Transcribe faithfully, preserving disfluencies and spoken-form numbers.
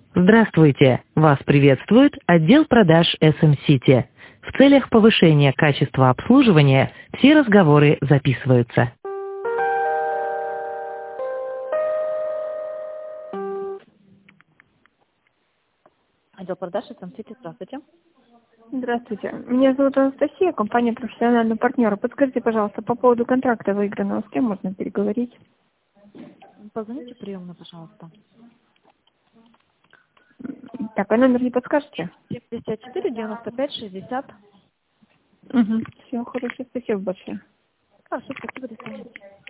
Здравствуйте! Вас приветствует отдел продаж эс эм City. В целях повышения качества обслуживания все разговоры записываются. Отдел продаж эс эм City, здравствуйте. Здравствуйте. Меня зовут Анастасия, компания «Профессиональный партнер». Подскажите, пожалуйста, по поводу контракта выигранного, с кем можно переговорить? Позвоните в приемную, пожалуйста. Так, а номер не подскажете? семьдесят четыре девяносто пять шестьдесят. Угу. Все, хорошо, спасибо большое. Хорошо, спасибо, до свидания.